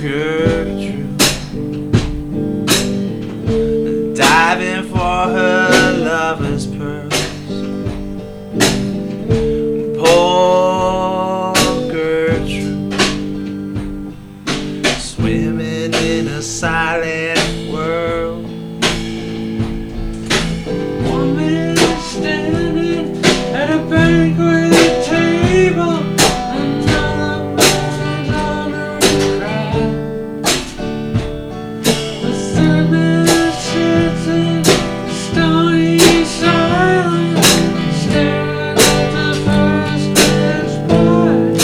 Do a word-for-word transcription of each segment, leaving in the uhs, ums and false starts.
Gertrude, diving for her lover's purse. Poor Gertrude, swimming in a silent world. Woman standing at a banquet table, another man's on her cry. The third man sits in stony silence, staring at the first man's bride.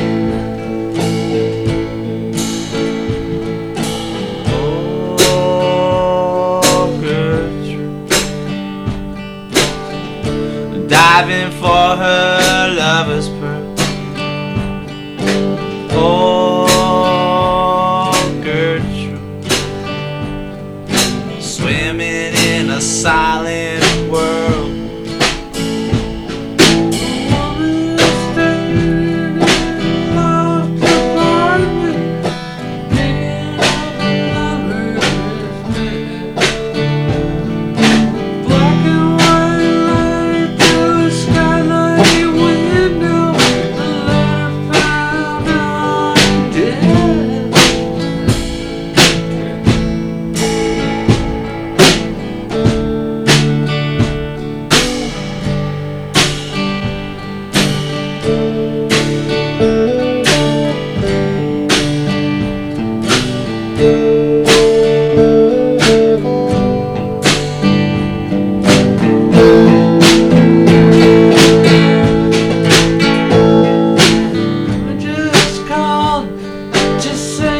Oh, Gertrude, diving for her lover's pearl. Oh, Gertrude, swimming in a silent world. Woman standing in a locked apartment, picking up a lover's bed. Black and white light through a skylight window, the letter found on dead. I just called to say